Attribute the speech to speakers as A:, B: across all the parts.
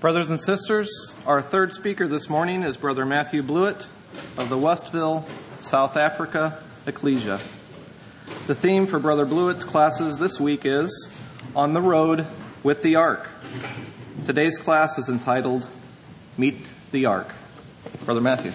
A: Brothers and sisters, our third speaker this morning is Brother Matthew Blewett of the Westville, South Africa Ecclesia. The theme for Brother Blewett's classes this week is On the Road with the Ark. Today's class is entitled Meet the Ark. Brother Matthew.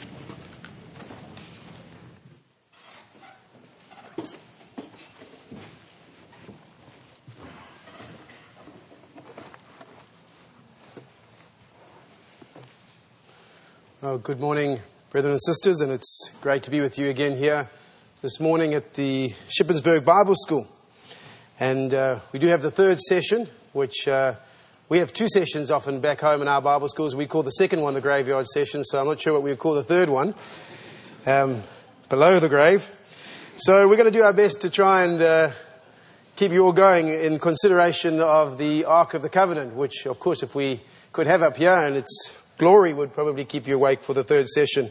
B: Oh, good morning, brethren and sisters, and it's great to be with you again here this morning at the Shippensburg Bible School. And we do have the third session, which we have two sessions often back home in our Bible schools. We call the second one the graveyard session, so I'm not sure what we would call the third one, below the grave. So we're going to do our best to try and keep you all going in consideration of the Ark of the Covenant, which, of course, if we could have up here, and its glory would probably keep you awake for the third session.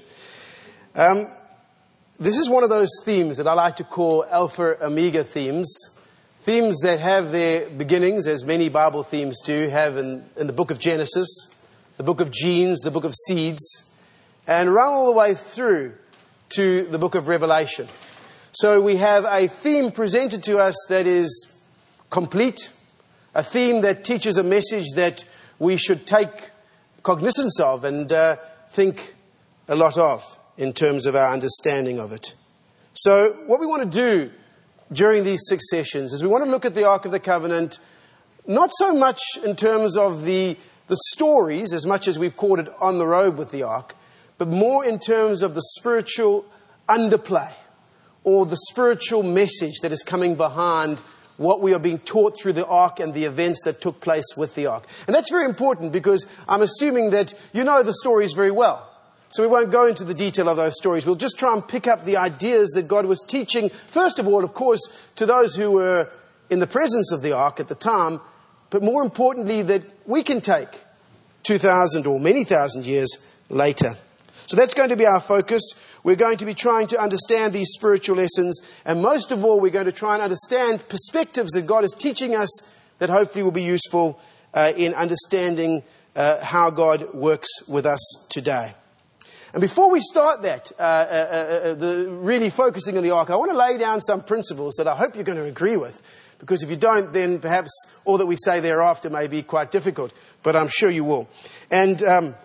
B: This is one of those themes that I like to call Alpha Omega themes. Themes that have their beginnings, as many Bible themes do, have in the book of Genesis, the book of genes, the book of seeds, and run all the way through to the book of Revelation. So we have a theme presented to us that is complete, a theme that teaches a message that we should take cognizance of and think a lot of in terms of our understanding of it. So what we want to do during these 6 sessions is we want to look at the Ark of the Covenant, not so much in terms of the stories, as much as we've called it On the Road with the Ark, but more in terms of the spiritual underplay or the spiritual message that is coming behind what we are being taught through the Ark and the events that took place with the Ark. And that's very important because I'm assuming that you know the stories very well. So we won't go into the detail of those stories. We'll just try and pick up the ideas that God was teaching, first of all, of course, to those who were in the presence of the Ark at the time, but more importantly, that we can take 2,000 or many thousand years later. So that's going to be our focus. We're going to be trying to understand these spiritual lessons. And most of all, we're going to try and understand perspectives that God is teaching us that hopefully will be useful in understanding how God works with us today. And before we start that, really focusing on the Ark, I want to lay down some principles that I hope you're going to agree with. Because if you don't, then perhaps all that we say thereafter may be quite difficult. But I'm sure you will. And,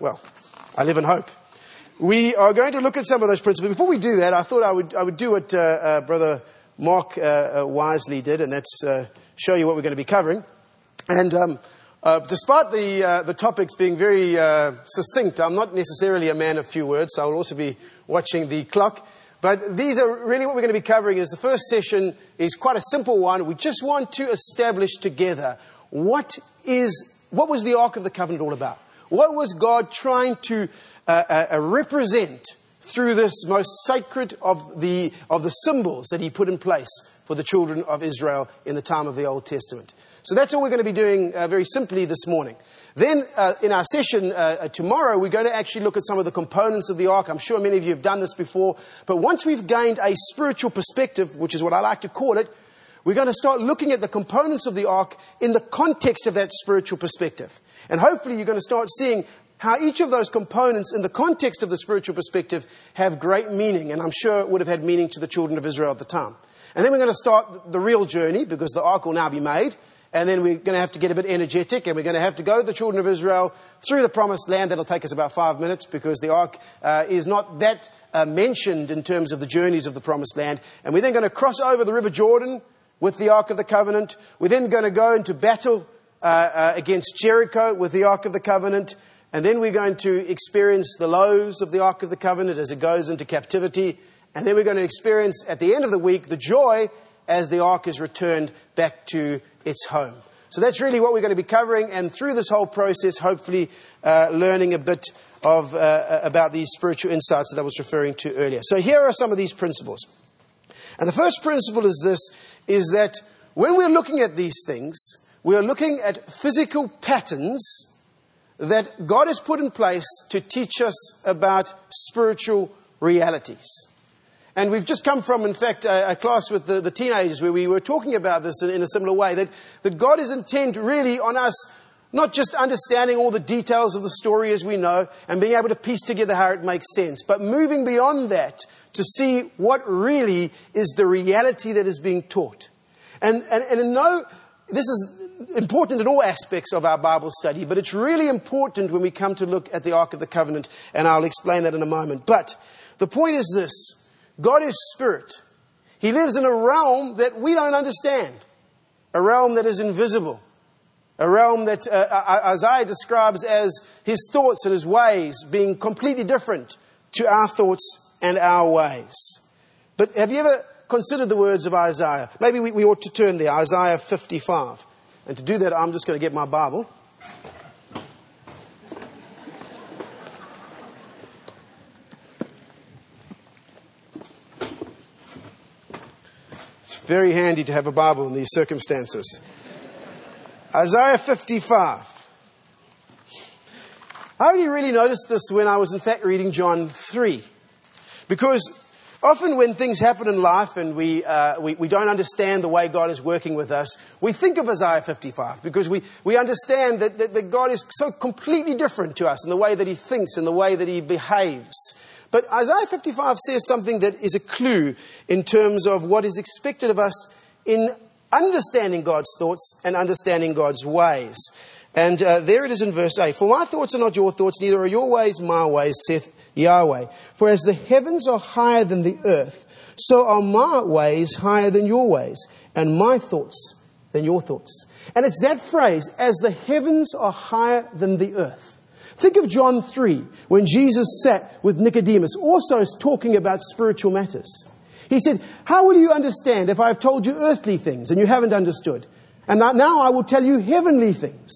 B: I live in hope. We are going to look at some of those principles. Before we do that, I thought I would do what Brother Mark wisely did, and that's show you what we're going to be covering. And despite the topics being very succinct, I'm not necessarily a man of few words, so I will also be watching the clock. But these are really what we're going to be covering. Is the first session is quite a simple one. We just want to establish together what was the Ark of the Covenant all about? What was God trying to represent through this most sacred of the symbols that he put in place for the children of Israel in the time of the Old Testament? So that's all we're going to be doing very simply this morning. Then in our session tomorrow, we're going to actually look at some of the components of the Ark. I'm sure many of you have done this before. But once we've gained a spiritual perspective, which is what I like to call it, we're going to start looking at the components of the Ark in the context of that spiritual perspective. And hopefully you're going to start seeing how each of those components in the context of the spiritual perspective have great meaning. And I'm sure it would have had meaning to the children of Israel at the time. And then we're going to start the real journey because the Ark will now be made. And then we're going to have to get a bit energetic and we're going to have to go with the children of Israel through the promised land. That'll take us about 5 minutes because the Ark is not that mentioned in terms of the journeys of the promised land. And we're then going to cross over the River Jordan with the Ark of the Covenant. We're then going to go into battle against Jericho with the Ark of the Covenant. And then we're going to experience the lows of the Ark of the Covenant as it goes into captivity. And then we're going to experience at the end of the week the joy as the Ark is returned back to its home. So that's really what we're going to be covering. And through this whole process, hopefully learning a bit of about these spiritual insights that I was referring to earlier. So here are some of these principles. And the first principle is this, is that when we're looking at these things, we are looking at physical patterns that God has put in place to teach us about spiritual realities. And we've just come from, in fact, a class with the teenagers where we were talking about this in a similar way, that God is intent really on us Not just understanding all the details of the story as we know and being able to piece together how it makes sense, but moving beyond that to see what really is the reality that is being taught. And this is important in all aspects of our Bible study, but it's really important when we come to look at the Ark of the Covenant, and I'll explain that in a moment. But the point is this: God is spirit. He lives in a realm that we don't understand, a realm that is invisible, a realm that Isaiah describes as his thoughts and his ways being completely different to our thoughts and our ways. But have you ever considered the words of Isaiah? Maybe we ought to turn there, Isaiah 55. And to do that, I'm just going to get my Bible. It's very handy to have a Bible in these circumstances. Isaiah 55. I only really noticed this when I was in fact reading John 3. Because often when things happen in life and we don't understand the way God is working with us, we think of Isaiah 55 because we understand that God is so completely different to us in the way that He thinks, in the way that He behaves. But Isaiah 55 says something that is a clue in terms of what is expected of us in understanding God's thoughts and understanding God's ways. And there it is in verse 8. For my thoughts are not your thoughts, neither are your ways my ways, saith Yahweh. For as the heavens are higher than the earth, so are my ways higher than your ways, and my thoughts than your thoughts. And it's that phrase, as the heavens are higher than the earth. Think of John 3, when Jesus sat with Nicodemus, also talking about spiritual matters. He said, how will you understand if I have told you earthly things and you haven't understood? And now I will tell you heavenly things.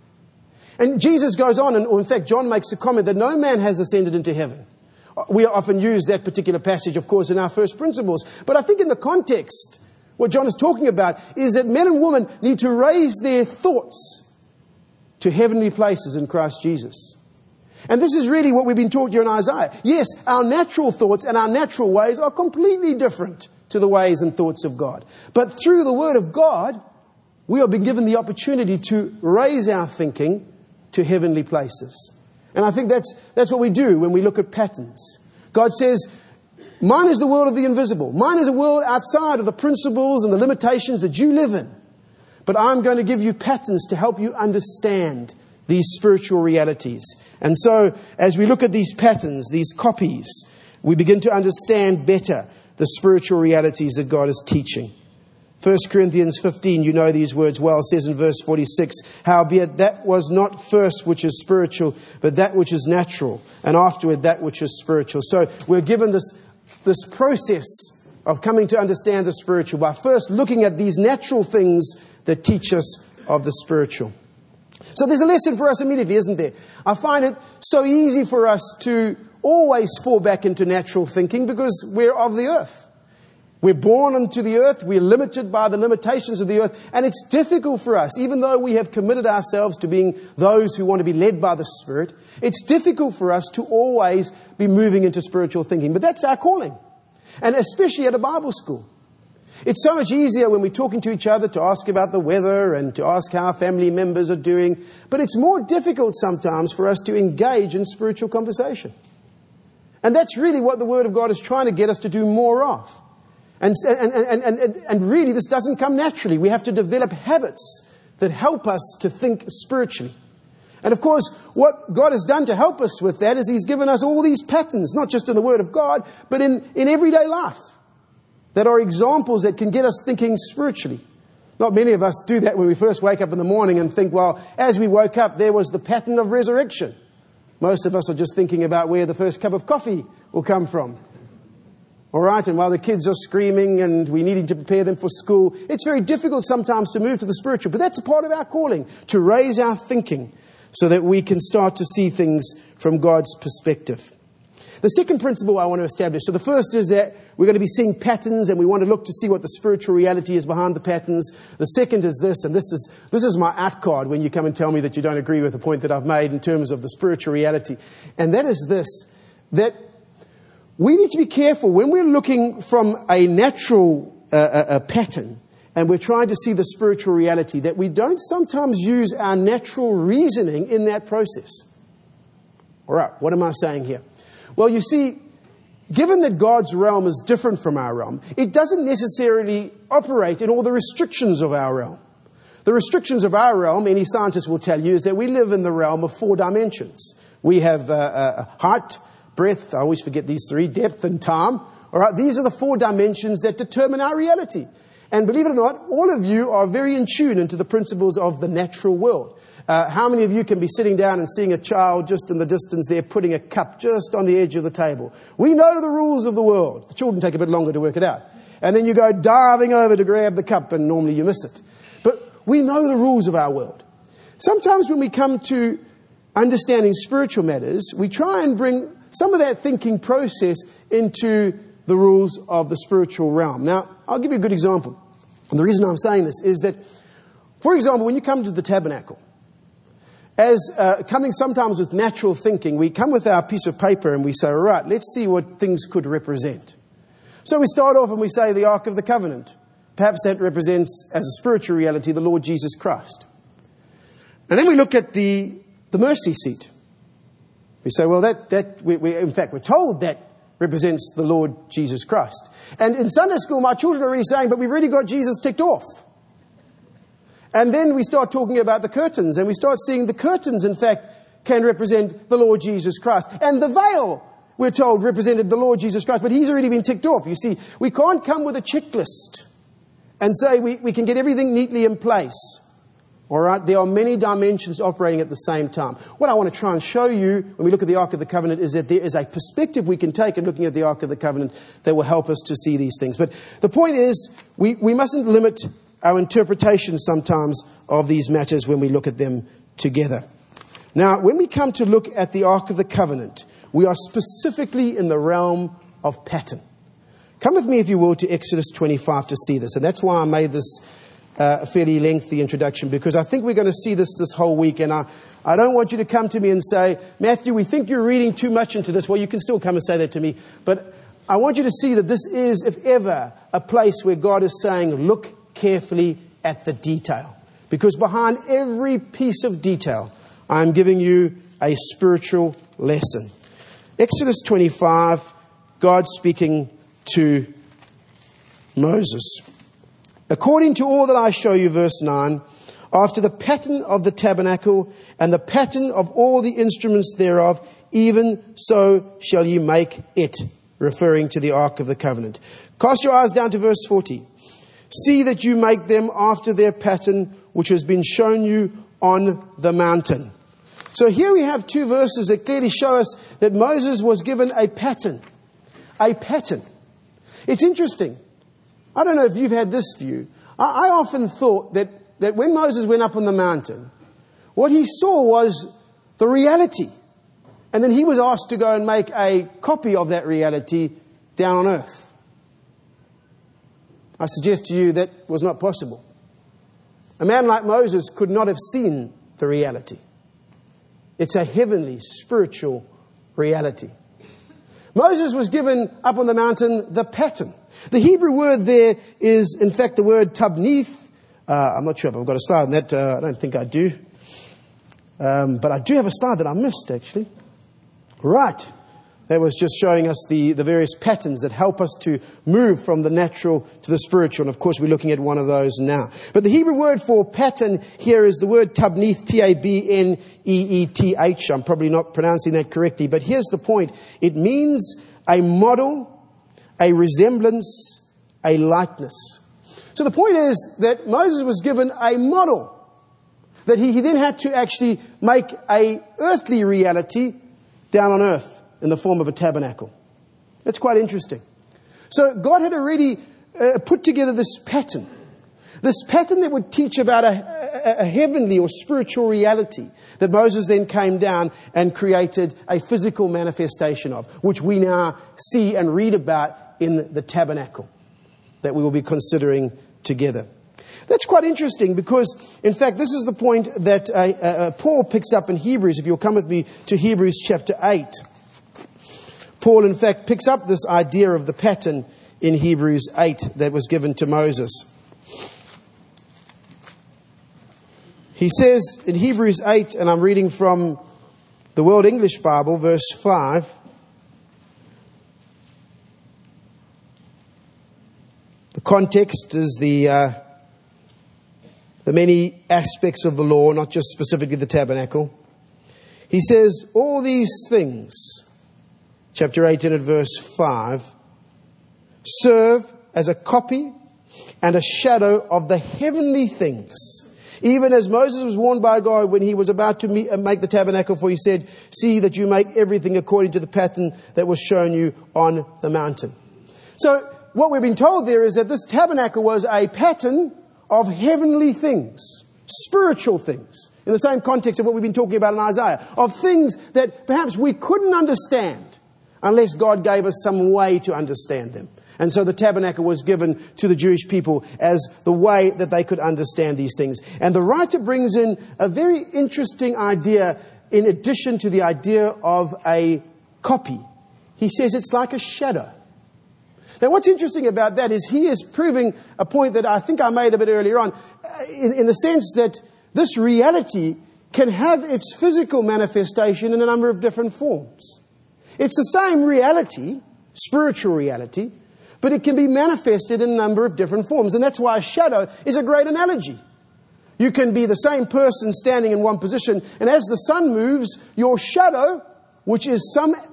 B: And Jesus goes on, or in fact, John makes a comment that no man has ascended into heaven. We often use that particular passage, of course, in our first principles. But I think in the context, what John is talking about is that men and women need to raise their thoughts to heavenly places in Christ Jesus. And this is really what we've been taught here in Isaiah. Yes, our natural thoughts and our natural ways are completely different to the ways and thoughts of God. But through the Word of God, we have been given the opportunity to raise our thinking to heavenly places. And I think that's what we do when we look at patterns. God says, mine is the world of the invisible. Mine is a world outside of the principles and the limitations that you live in. But I'm going to give you patterns to help you understand these spiritual realities. And so, as we look at these patterns, these copies, we begin to understand better the spiritual realities that God is teaching. 1 Corinthians 15, you know these words well, says in verse 46, howbeit that was not first which is spiritual, but that which is natural, and afterward that which is spiritual. So we're given this process of coming to understand the spiritual by first looking at these natural things that teach us of the spiritual. So there's a lesson for us immediately, isn't there? I find it so easy for us to always fall back into natural thinking because we're of the earth. We're born into the earth, we're limited by the limitations of the earth, and it's difficult for us, even though we have committed ourselves to being those who want to be led by the Spirit, it's difficult for us to always be moving into spiritual thinking. But that's our calling, and especially at a Bible school. It's so much easier when we're talking to each other to ask about the weather and to ask how our family members are doing, but it's more difficult sometimes for us to engage in spiritual conversation. And that's really what the Word of God is trying to get us to do more of. And really, this doesn't come naturally. We have to develop habits that help us to think spiritually. And of course, what God has done to help us with that is He's given us all these patterns, not just in the Word of God, but in everyday life, that are examples that can get us thinking spiritually. Not many of us do that when we first wake up in the morning and think, well, as we woke up, there was the pattern of resurrection. Most of us are just thinking about where the first cup of coffee will come from. All right, and while the kids are screaming and we needing to prepare them for school, it's very difficult sometimes to move to the spiritual. But that's a part of our calling, to raise our thinking so that we can start to see things from God's perspective. The second principle I want to establish, so the first is that we're going to be seeing patterns and we want to look to see what the spiritual reality is behind the patterns. The second is this, and this is my out card when you come and tell me that you don't agree with the point that I've made in terms of the spiritual reality. And that is this, that we need to be careful when we're looking from a natural pattern and we're trying to see the spiritual reality, that we don't sometimes use our natural reasoning in that process. All right, what am I saying here? Well, you see, given that God's realm is different from our realm, it doesn't necessarily operate in all the restrictions of our realm. The restrictions of our realm, any scientist will tell you, is that we live in the realm of 4 dimensions. We have height, breadth, I always forget these 3, depth and time. All right, these are the 4 dimensions that determine our reality. And believe it or not, all of you are very in tune into the principles of the natural world. How many of you can be sitting down and seeing a child just in the distance there putting a cup just on the edge of the table? We know the rules of the world. The children take a bit longer to work it out. And then you go diving over to grab the cup and normally you miss it. But we know the rules of our world. Sometimes when we come to understanding spiritual matters, we try and bring some of that thinking process into the rules of the spiritual realm. Now, I'll give you a good example. And the reason I'm saying this is that, for example, when you come to the tabernacle, as coming sometimes with natural thinking, we come with our piece of paper and we say, all right, let's see what things could represent. So we start off and we say the Ark of the Covenant. Perhaps that represents, as a spiritual reality, the Lord Jesus Christ. And then we look at the mercy seat. We say, well, in fact, we're told that represents the Lord Jesus Christ. And in Sunday school, my children are already saying, but we've already got Jesus ticked off. And then we start talking about the curtains, and we start seeing the curtains, in fact, can represent the Lord Jesus Christ. And the veil, we're told, represented the Lord Jesus Christ, but he's already been ticked off. You see, we can't come with a checklist and say we can get everything neatly in place. All right, there are many dimensions operating at the same time. What I want to try and show you when we look at the Ark of the Covenant is that there is a perspective we can take in looking at the Ark of the Covenant that will help us to see these things. But the point is, we mustn't limit our interpretation sometimes of these matters when we look at them together. Now, when we come to look at the Ark of the Covenant, we are specifically in the realm of pattern. Come with me, if you will, to Exodus 25 to see this. And that's why I made this a fairly lengthy introduction, because I think we're going to see this whole week, and I don't want you to come to me and say, Matthew, we think you're reading too much into this. Well, you can still come and say that to me, but I want you to see that this is, if ever, a place where God is saying, look carefully at the detail, because behind every piece of detail, I'm giving you a spiritual lesson. Exodus 25, God speaking to Moses. According to all that I show you, verse 9, after the pattern of the tabernacle and the pattern of all the instruments thereof, even so shall you make it, referring to the Ark of the Covenant. Cast your eyes down to verse 40. See that you make them after their pattern, which has been shown you on the mountain. So here we have 2 verses that clearly show us that Moses was given a pattern. A pattern. It's interesting. I don't know if you've had this view. I often thought that when Moses went up on the mountain, what he saw was the reality. And then he was asked to go and make a copy of that reality down on earth. I suggest to you that was not possible. A man like Moses could not have seen the reality. It's a heavenly, spiritual reality. Moses was given up on the mountain the pattern. The Hebrew word there is, in fact, the word tabnith. I'm not sure if I've got a slide on that. I don't think I do. But I do have a slide that I missed, actually. Right. That was just showing us the various patterns that help us to move from the natural to the spiritual. And, of course, we're looking at one of those now. But the Hebrew word for pattern here is the word tabnith, T-A-B-N-E-E-T-H. I'm probably not pronouncing that correctly. But here's the point. It means a model, a resemblance, a likeness. So the point is that Moses was given a model that he then had to actually make a earthly reality down on earth in the form of a tabernacle. That's quite interesting. So God had already put together this pattern that would teach about a heavenly or spiritual reality that Moses then came down and created a physical manifestation of, which we now see and read about in the tabernacle that we will be considering together. That's quite interesting because, in fact, this is the point that Paul picks up in Hebrews. If you'll come with me to Hebrews chapter 8. Paul, in fact, picks up this idea of the pattern in Hebrews 8 that was given to Moses. He says in Hebrews 8, and I'm reading from the World English Bible, verse 5, the context is the many aspects of the law, not just specifically the tabernacle. He says, all these things, chapter 18 at verse 5, serve as a copy and a shadow of the heavenly things. Even as Moses was warned by God when he was about to make the tabernacle, for he said, see that you make everything according to the pattern that was shown you on the mountain. So what we've been told there is that this tabernacle was a pattern of heavenly things, spiritual things, in the same context of what we've been talking about in Isaiah, of things that perhaps we couldn't understand unless God gave us some way to understand them. And so the tabernacle was given to the Jewish people as the way that they could understand these things. And the writer brings in a very interesting idea in addition to the idea of a copy. He says it's like a shadow. Now what's interesting about that is he is proving a point that I think I made a bit earlier on, in the sense that this reality can have its physical manifestation in a number of different forms. It's the same reality, spiritual reality, but it can be manifested in a number of different forms. And that's why a shadow is a great analogy. You can be the same person standing in one position, and as the sun moves, your shadow, which is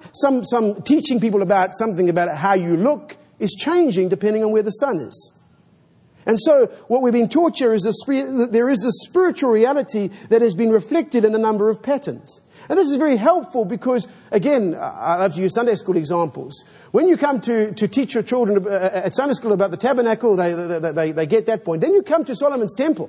B: some teaching people about something about how you look, is changing depending on where the sun is. And so what we've been taught here is there is this spiritual reality that has been reflected in a number of patterns. And this is very helpful because, again, I love to use Sunday school examples. When you come to teach your children at Sunday school about the tabernacle, they get that point. Then you come to Solomon's temple.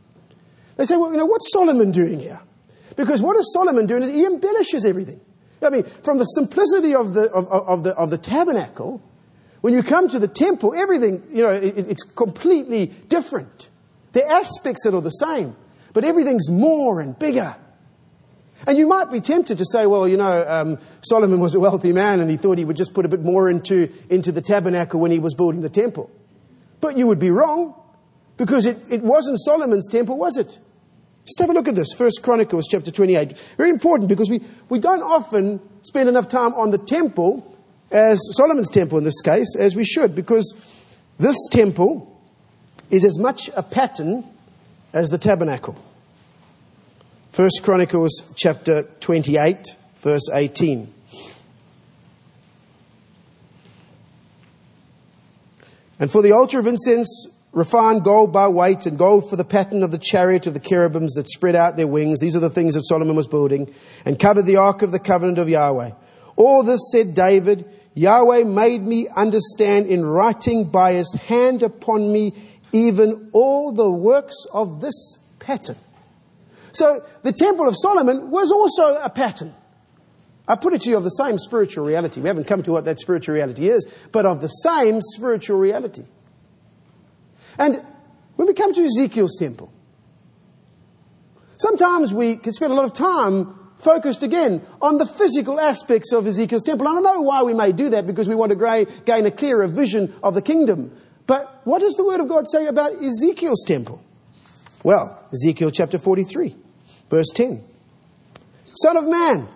B: They say, well, what's Solomon doing here? Because what is Solomon doing is he embellishes everything. I mean, from the simplicity of the tabernacle, when you come to the temple, everything, it's completely different. The aspects that are the same, but everything's more and bigger. And you might be tempted to say, well, Solomon was a wealthy man and he thought he would just put a bit more into the tabernacle when he was building the temple. But you would be wrong, because it wasn't Solomon's temple, was it? Just have a look at this, 1 Chronicles chapter 28. Very important, because we don't often spend enough time on the temple, as Solomon's temple in this case, as we should, because this temple is as much a pattern as the tabernacle. 1 Chronicles chapter 28, verse 18. And for the altar of incense, refined gold by weight, and gold for the pattern of the chariot of the cherubims that spread out their wings. These are the things that Solomon was building, and covered the ark of the covenant of Yahweh. All this, said David, Yahweh made me understand in writing by his hand upon me, even all the works of this pattern. So the Temple of Solomon was also a pattern. I put it to you, of the same spiritual reality. We haven't come to what that spiritual reality is, but of the same spiritual reality. And when we come to Ezekiel's temple, sometimes we can spend a lot of time focused again on the physical aspects of Ezekiel's temple. And I know why we may do that, because we want to gain a clearer vision of the kingdom. But what does the Word of God say about Ezekiel's temple? Well, Ezekiel chapter 43. Verse 10, Son of man,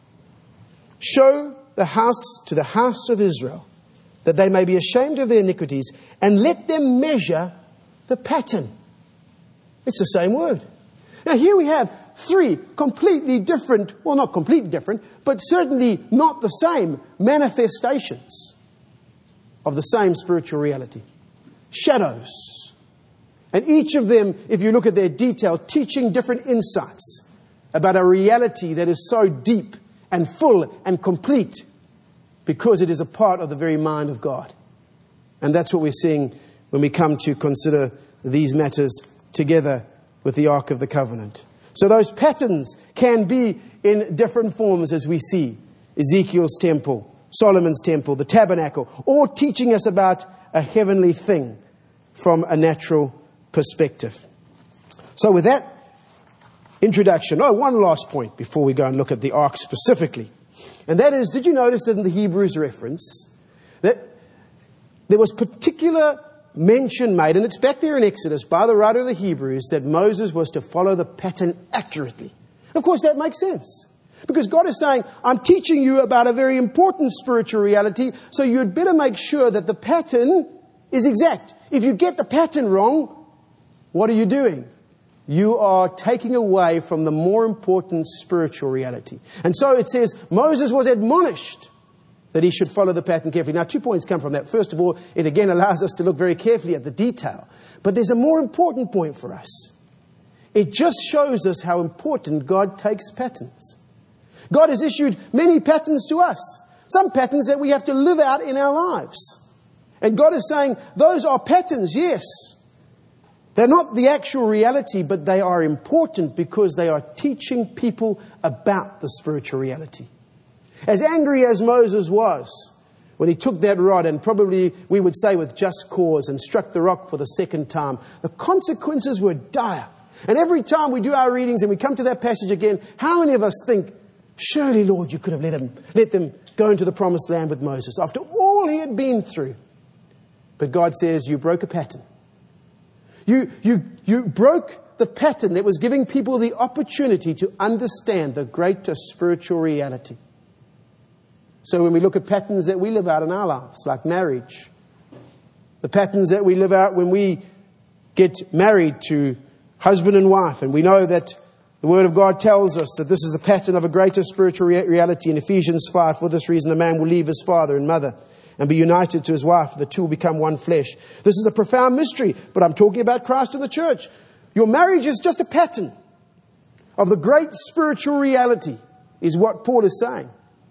B: show the house to the house of Israel, that they may be ashamed of their iniquities, and let them measure the pattern. It's the same word. Now here we have three completely different, well, not completely different, but certainly not the same manifestations of the same spiritual reality. Shadows. And each of them, if you look at their detail, teaching different insights about a reality that is so deep and full and complete, because it is a part of the very mind of God. And that's what we're seeing when we come to consider these matters together with the Ark of the Covenant. So those patterns can be in different forms, as we see. Ezekiel's temple, Solomon's temple, the tabernacle, all teaching us about a heavenly thing from a natural perspective. So with that introduction, one last point before we go and look at the ark specifically. And that is, did you notice in the Hebrews reference that there was particular mention made, and it's back there in Exodus by the writer of the Hebrews, that Moses was to follow the pattern accurately. Of course, that makes sense. Because God is saying, I'm teaching you about a very important spiritual reality, so you'd better make sure that the pattern is exact. If you get the pattern wrong, what are you doing? You are taking away from the more important spiritual reality. And so it says, Moses was admonished that he should follow the pattern carefully. Now, 2 points come from that. First of all, it again allows us to look very carefully at the detail. But there's a more important point for us. It just shows us how important God takes patterns. God has issued many patterns to us. Some patterns that we have to live out in our lives. And God is saying, those are patterns, yes. They're not the actual reality, but they are important because they are teaching people about the spiritual reality. As angry as Moses was when he took that rod, and probably we would say with just cause, and struck the rock for the second time, the consequences were dire. And every time we do our readings and we come to that passage again, how many of us think, surely, Lord, you could have let them go into the promised land with Moses after all he had been through. But God says, you broke a pattern. You broke the pattern that was giving people the opportunity to understand the greater spiritual reality. So when we look at patterns that we live out in our lives, like marriage, the patterns that we live out when we get married to husband and wife, and we know that the Word of God tells us that this is a pattern of a greater spiritual reality in Ephesians 5. For this reason, a man will leave his father and mother and be united to his wife. The two will become one flesh. This is a profound mystery, but I'm talking about Christ and the church. Your marriage is just a pattern of the great spiritual reality, is what Paul is saying.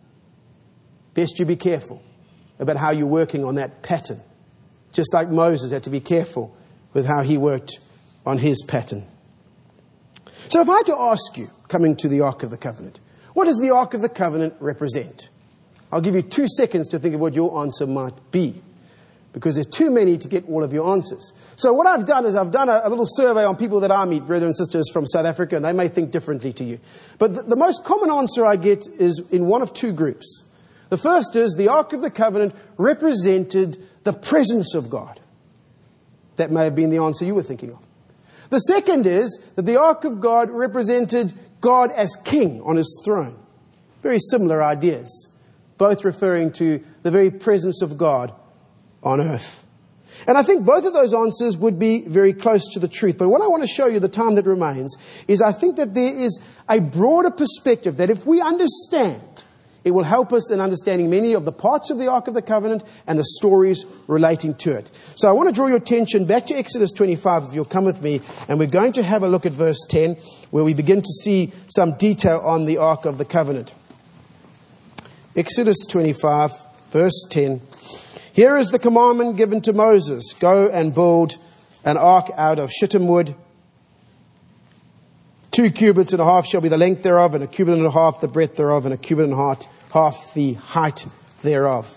B: Best you be careful about how you're working on that pattern. Just like Moses had to be careful with how he worked on his pattern. So if I had to ask you, coming to the Ark of the Covenant, what does the Ark of the Covenant represent? I'll give you 2 seconds to think of what your answer might be, because there's too many to get all of your answers. So what I've done is I've done a little survey on people that I meet, brothers and sisters from South Africa, and they may think differently to you. But the most common answer I get is in one of 2 groups. The first is the Ark of the Covenant represented the presence of God. That may have been the answer you were thinking of. The second is that the Ark of God represented God as king on his throne. Very similar ideas, both referring to the very presence of God on earth. And I think both of those answers would be very close to the truth. But what I want to show you, the time that remains, is I think that there is a broader perspective that if we understand, it will help us in understanding many of the parts of the Ark of the Covenant and the stories relating to it. So I want to draw your attention back to Exodus 25, if you'll come with me, and we're going to have a look at verse 10, where we begin to see some detail on the Ark of the Covenant. Exodus 25, verse 10. Here is the commandment given to Moses. Go and build an ark out of shittim wood. 2 cubits and a half shall be the length thereof, and a cubit and a half the breadth thereof, and a cubit and a half the height thereof.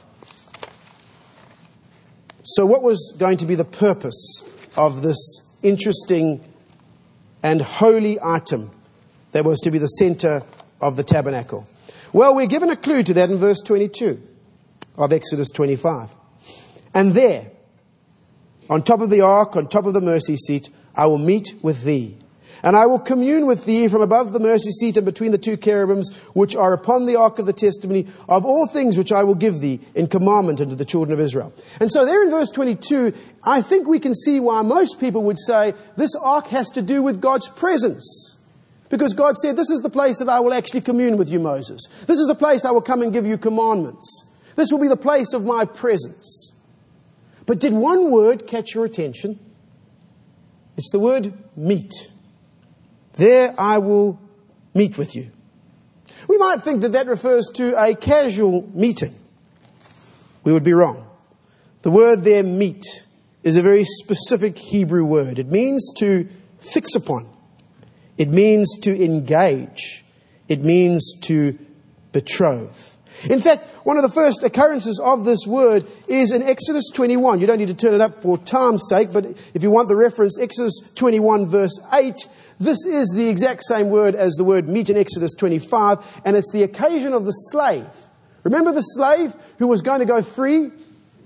B: So what was going to be the purpose of this interesting and holy item that was to be the center of the tabernacle? Well, we're given a clue to that in verse 22 of Exodus 25. And there, on top of the ark, on top of the mercy seat, I will meet with thee. And I will commune with thee from above the mercy seat and between the 2 cherubims which are upon the ark of the testimony of all things which I will give thee in commandment unto the children of Israel. And so there in verse 22, I think we can see why most people would say this ark has to do with God's presence. Because God said, this is the place that I will actually commune with you, Moses. This is the place I will come and give you commandments. This will be the place of my presence. But did one word catch your attention? It's the word meet. There I will meet with you. We might think that that refers to a casual meeting. We would be wrong. The word there, meet, is a very specific Hebrew word. It means to fix upon. It means to engage. It means to betroth. In fact, one of the first occurrences of this word is in Exodus 21. You don't need to turn it up for time's sake, but if you want the reference, Exodus 21 verse 8, this is the exact same word as the word meet in Exodus 25, and it's the occasion of the slave. Remember the slave who was going to go free?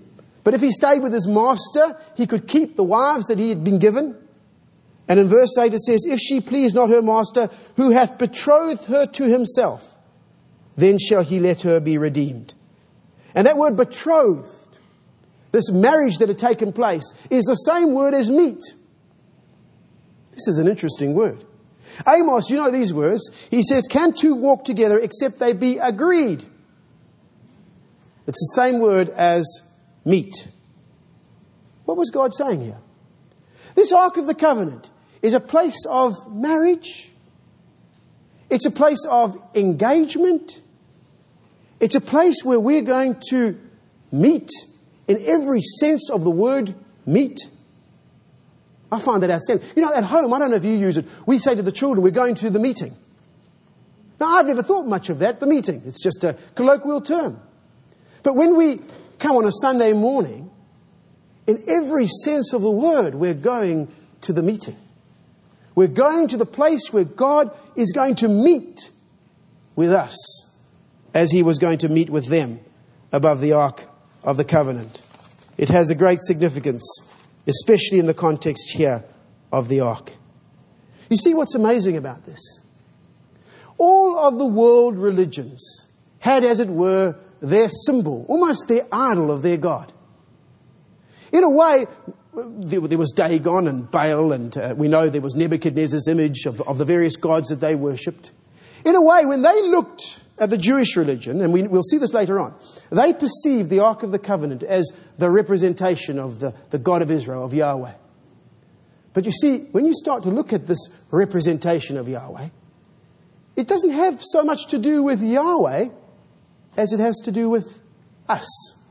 B: But if he stayed with his master, he could keep the wives that he had been given. And in verse 8 it says, if she please not her master, who hath betrothed her to himself, then shall he let her be redeemed. And that word betrothed, this marriage that had taken place, is the same word as meet. This is an interesting word. Amos, you know these words. He says, can two walk together except they be agreed? It's the same word as meet. What was God saying here? This Ark of the Covenant is a place of marriage. It's a place of engagement. It's a place where we're going to meet in every sense of the word meet. I find that outstanding. You know, at home, I don't know if you use it, we say to the children, we're going to the meeting. Now, I've never thought much of that, the meeting. It's just a colloquial term. But when we come on a Sunday morning, in every sense of the word, we're going to the meeting. We're going to the place where God is going to meet with us as he was going to meet with them above the Ark of the Covenant. It has a great significance, especially in the context here of the Ark. You see what's amazing about this? All of the world religions had, as it were, their symbol, almost their idol of their God. In a way, there was Dagon and Baal, and we know there was Nebuchadnezzar's image of the various gods that they worshipped. In a way, when they looked at the Jewish religion, and we'll see this later on, they perceived the Ark of the Covenant as the representation of the God of Israel, of Yahweh. But you see, when you start to look at this representation of Yahweh, it doesn't have so much to do with Yahweh as it has to do with us.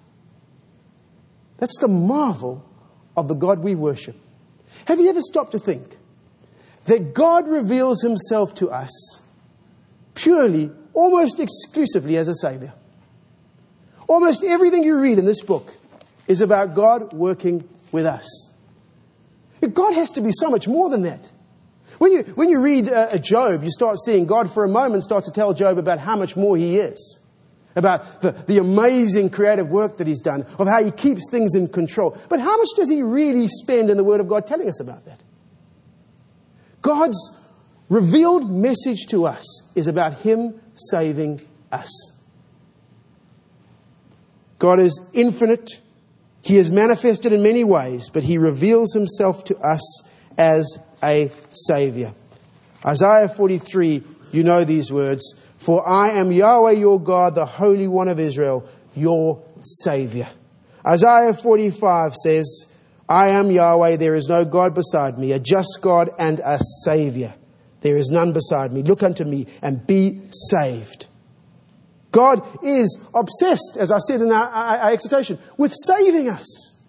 B: That's the marvel of the God we worship. Have you ever stopped to think that God reveals himself to us purely, almost exclusively as a Savior? Almost everything you read in this book is about God working with us. God has to be so much more than that. When you read Job, you start seeing God for a moment starts to tell Job about how much more he is. About the amazing creative work that he's done, of how he keeps things in control. But how much does he really spend in the Word of God telling us about that? God's revealed message to us is about him saving us. God is infinite. He is manifested in many ways, but he reveals himself to us as a Savior. Isaiah 43, you know these words. For I am Yahweh your God, the Holy One of Israel, your Savior. Isaiah 45 says, I am Yahweh, there is no God beside me, a just God and a Savior. There is none beside me. Look unto me and be saved. God is obsessed, as I said in our exhortation, with saving us.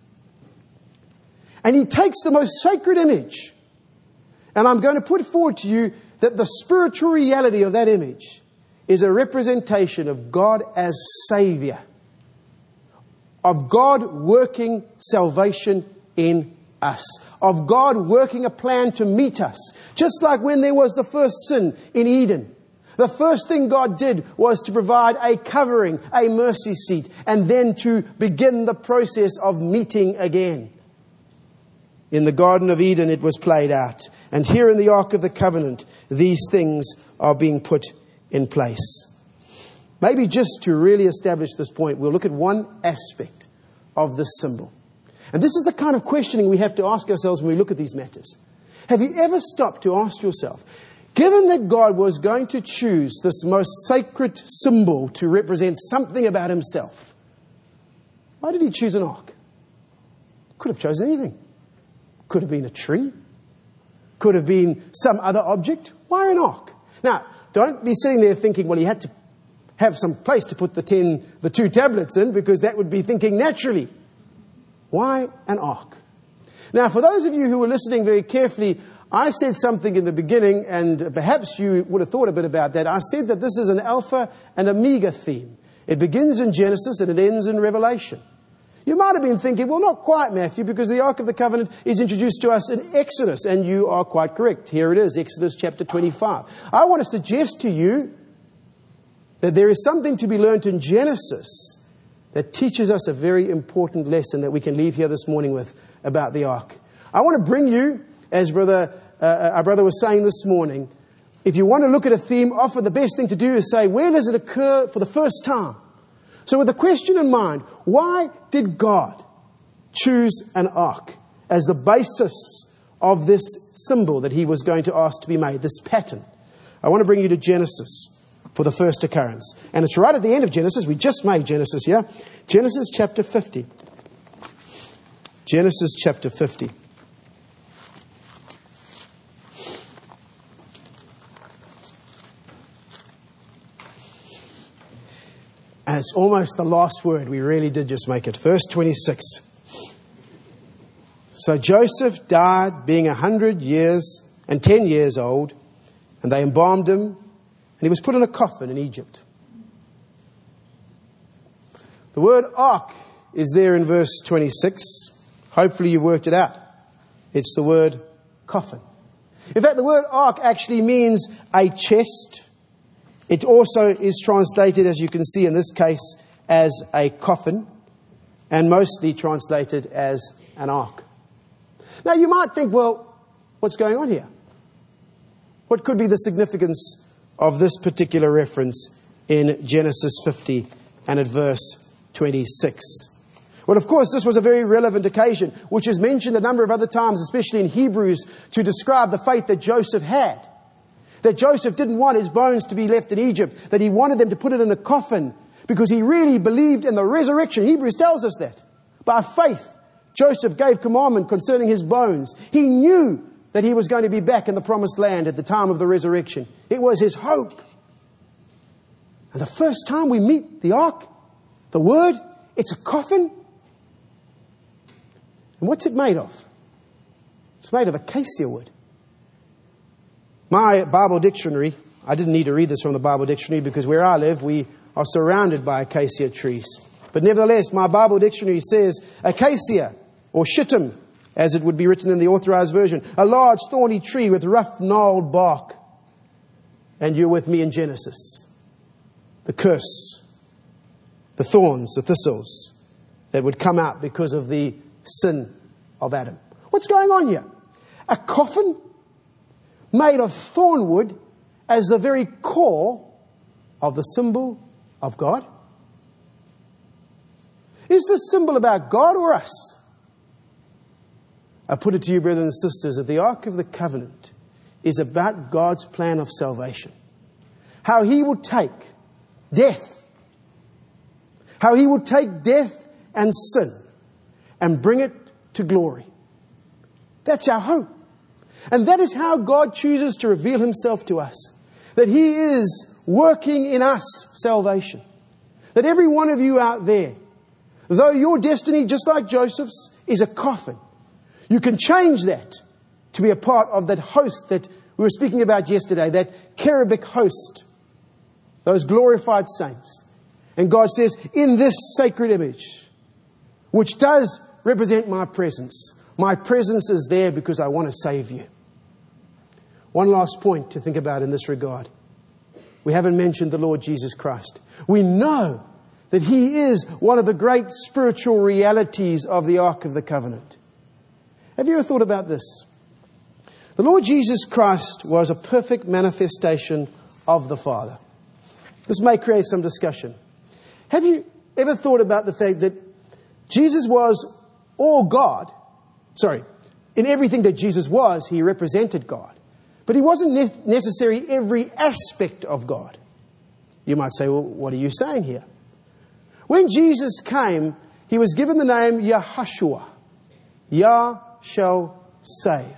B: And he takes the most sacred image. And I'm going to put forward to you that the spiritual reality of that image is a representation of God as Savior. Of God working salvation in us. Of God working a plan to meet us. Just like when there was the first sin in Eden. The first thing God did was to provide a covering, a mercy seat, and then to begin the process of meeting again. In the Garden of Eden it was played out. And here in the Ark of the Covenant, these things are being put in place. Maybe just to really establish this point, we'll look at one aspect of this symbol. And this is the kind of questioning we have to ask ourselves when we look at these matters. Have you ever stopped to ask yourself, given that God was going to choose this most sacred symbol to represent something about himself, why did he choose an ark? Could have chosen anything. Could have been a tree. Could have been some other object. Why an ark? Now, don't be sitting there thinking, well, he had to have some place to put the 2 tablets in, because that would be thinking naturally. Why an ark? Now, for those of you who were listening very carefully, I said something in the beginning, and perhaps you would have thought a bit about that. I said that this is an Alpha and Omega theme. It begins in Genesis and it ends in Revelation. You might have been thinking, well, not quite, Matthew, because the Ark of the Covenant is introduced to us in Exodus, and you are quite correct. Here it is, Exodus chapter 25. I want to suggest to you that there is something to be learnt in Genesis that teaches us a very important lesson that we can leave here this morning with about the ark. I want to bring you, as our brother was saying this morning, if you want to look at a theme, often the best thing to do is say, where does it occur for the first time? So with the question in mind, why did God choose an ark as the basis of this symbol that he was going to ask to be made, this pattern? I want to bring you to Genesis for the first occurrence. And it's right at the end of Genesis. We just made Genesis here. Genesis chapter 50. Genesis chapter 50. And it's almost the last word. We really did just make it. Verse 26. So Joseph died being 110 years old, and they embalmed him, and he was put in a coffin in Egypt. The word ark is there in verse 26. Hopefully you've worked it out. It's the word coffin. In fact, the word ark actually means a chest. It also is translated, as you can see in this case, as a coffin, and mostly translated as an ark. Now you might think, well, what's going on here? What could be the significance of this particular reference in Genesis 50 and at verse 26? Well, of course, this was a very relevant occasion, which is mentioned a number of other times, especially in Hebrews, to describe the faith that Joseph had. That Joseph didn't want his bones to be left in Egypt, that he wanted them to put it in a coffin, because he really believed in the resurrection. Hebrews tells us that. By faith, Joseph gave commandment concerning his bones. He knew that he was going to be back in the promised land at the time of the resurrection. It was his hope. And the first time we meet the ark, the word, it's a coffin. And what's it made of? It's made of acacia wood. My Bible dictionary, I didn't need to read this from the Bible dictionary because where I live, we are surrounded by acacia trees. But nevertheless, my Bible dictionary says acacia, or shittim, as it would be written in the Authorized Version, a large thorny tree with rough gnarled bark. And you're with me in Genesis. The curse, the thorns, the thistles that would come out because of the sin of Adam. What's going on here? A coffin made of thorn wood as the very core of the symbol of God? Is this symbol about God or us? I put it to you, brothers and sisters, that the Ark of the Covenant is about God's plan of salvation. How He will take death. How He will take death and sin and bring it to glory. That's our hope. And that is how God chooses to reveal Himself to us. That He is working in us salvation. That every one of you out there, though your destiny, just like Joseph's, is a coffin, you can change that to be a part of that host that we were speaking about yesterday, that cherubic host, those glorified saints. And God says, in this sacred image, which does represent my presence is there because I want to save you. One last point to think about in this regard. We haven't mentioned the Lord Jesus Christ. We know that He is one of the great spiritual realities of the Ark of the Covenant. Have you ever thought about this? The Lord Jesus Christ was a perfect manifestation of the Father. This may create some discussion. Have you ever thought about the fact that Jesus was all God? In everything that Jesus was, He represented God. But He wasn't necessarily every aspect of God. You might say, well, what are you saying here? When Jesus came, He was given the name Yahushua. Yah shall save.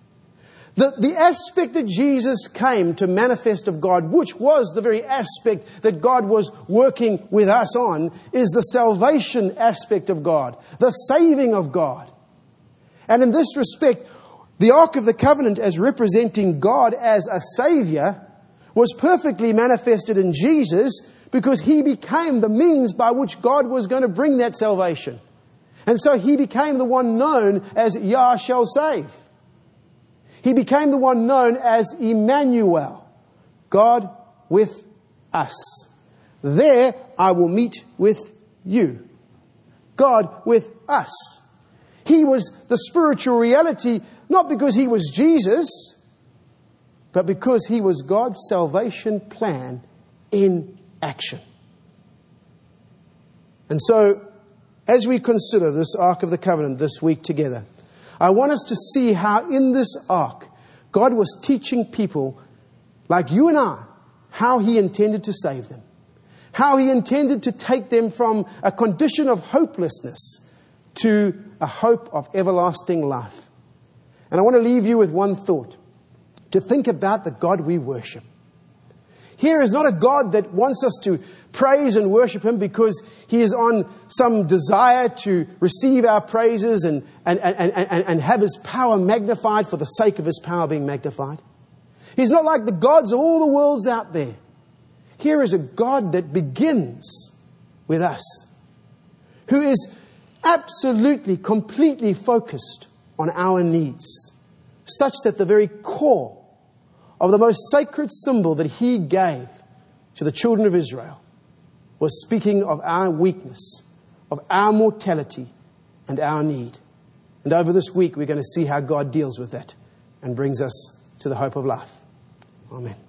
B: The aspect that Jesus came to manifest of God, which was the very aspect that God was working with us on, is the salvation aspect of God, the saving of God. And in this respect, the Ark of the Covenant, as representing God as a Savior, was perfectly manifested in Jesus because He became the means by which God was going to bring that salvation. And so He became the one known as Yah shall save. He became the one known as Emmanuel, God with us. There I will meet with you, God with us. He was the spiritual reality, not because He was Jesus, but because He was God's salvation plan in action. And so, as we consider this Ark of the Covenant this week together, I want us to see how in this Ark, God was teaching people like you and I, how He intended to save them. How He intended to take them from a condition of hopelessness to a hope of everlasting life. And I want to leave you with one thought. To think about the God we worship. Here is not a God that wants us to praise and worship Him because He is on some desire to receive our praises and have His power magnified for the sake of His power being magnified. He's not like the gods of all the worlds out there. Here is a God that begins with us, who is absolutely, completely focused on our needs, such that the very core of the most sacred symbol that He gave to the children of Israel was speaking of our weakness, of our mortality and our need. And over this week, we're going to see how God deals with that and brings us to the hope of life. Amen.